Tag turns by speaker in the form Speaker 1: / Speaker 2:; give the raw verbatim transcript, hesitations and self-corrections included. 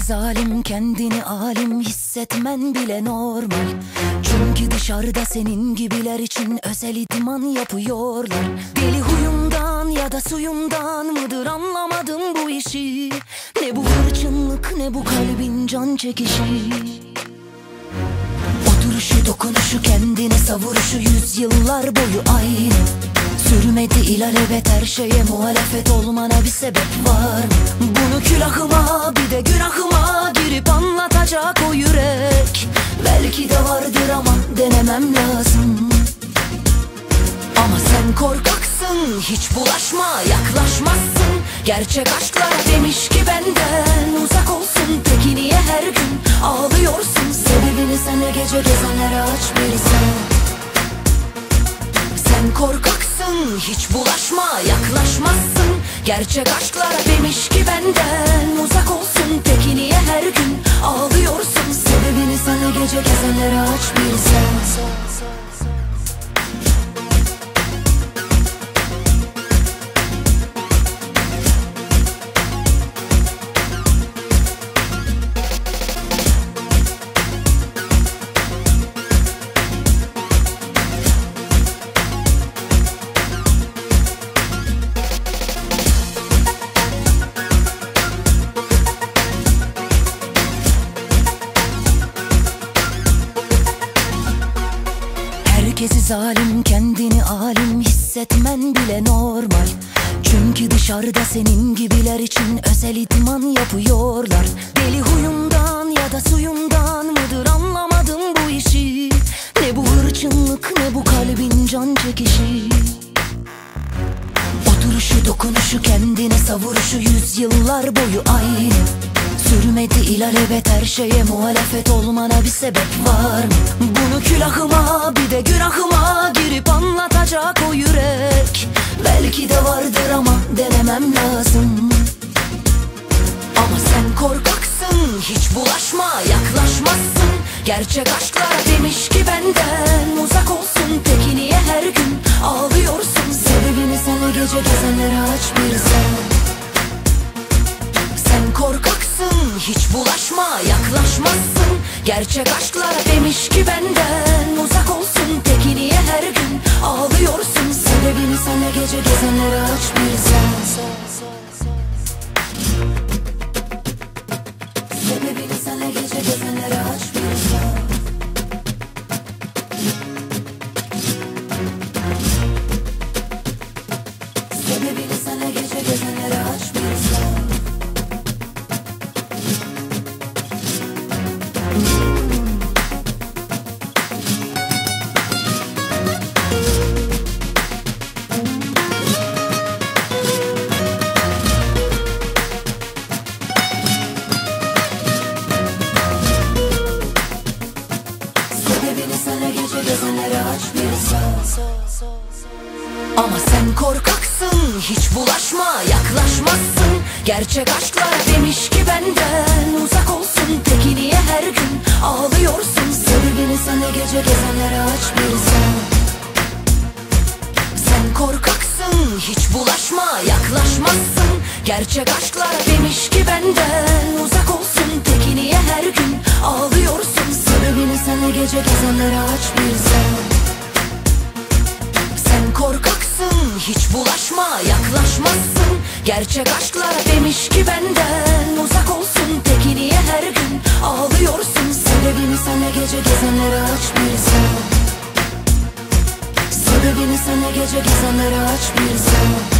Speaker 1: zalim, kendini alim hissetmen bile normal. Çünkü dışarıda senin gibiler için özel idman yapıyorlar. Deli huyundan ya da suyundan mıdır anlamadım bu işi. Ne bu hırçınlık ne bu kalbin can çekişi. Oturuşu dokunuşu kendine savuruşu yüzyıllar boyu aynı. Sürmedi ilelebet her şeye muhalefet olmana bir sebep var mı? Bunu külahıma bir de günahıma girip anlatacak o yürek belki de vardır ama denemem lazım. Ama sen korkaksın, hiç bulaşma, yaklaşmazsın. Gerçek aşklar demiş ki benden uzak olsun. Peki niye her gün ağlıyorsun? Sebebini senle gece gezenlere aç bir sen. Sen korkaksın, hiç bulaşma, yaklaşmazsın. Gerçek aşklar demiş ki benden uzak olsun. Peki niye her gün ağlıyorsun? Sebebini senle gece gezenlere aç bir sen. Herkesi zalim, kendini alim hissetmen bile normal. Çünkü dışarıda senin gibiler için özel idman yapıyorlar. Deli huyundan ya da suyundan mıdır anlamadım bu işi. Ne bu hırçınlık ne bu kalbin can çekişi. Oturuşu dokunuşu kendine savuruşu yüzyıllar boyu aynı. Sürmedi ilelebet her şeye muhalefet olmana bir sebep var mı? Bunu külahıma bir de günahıma girip anlatacak o yürek belki de vardır ama denemem lazım. Ama sen korkaksın, hiç bulaşma, yaklaşmazsın. Gerçek aşklar demiş ki benden uzak olsun. Peki niye her gün ağlıyorsun? Sebebini senle gece gezenlere aç bir sen. Sen korkaksın, hiç bulaşma, yaklaşmazsın. Gerçek aşklar demiş ki benden uzak olsun. Peki niye her gün ağlıyorsun? Sebebini senle gece gezenlere aç bir sen. Sebebini senle gece gezenlere aç bir sen. Sebebini senle gece gezenlere aç bir sen. Ama sen korkaksın, hiç bulaşma, yaklaşmazsın. Gerçek aşklar demiş ki benden uzak olsun. Peki niye her gün ağlıyorsun? Sebebini senle gece gezenlere aç bir sen. Sen korkaksın, hiç bulaşma, yaklaşmazsın. Gerçek aşklar demiş ki benden uzak olsun. Peki niye her gün ağlıyorsun? Sebebini senle gece gezenlere aç bir sen. Sen korkaksın, hiç bulaşma, yaklaşmazsın. Gerçek aşklar demiş ki benden uzak olsun. Peki niye her gün ağlıyorsun? Sebebini senle gece gezenlere aç bir sen. Sebebini senle gece gezenlere aç bir sen.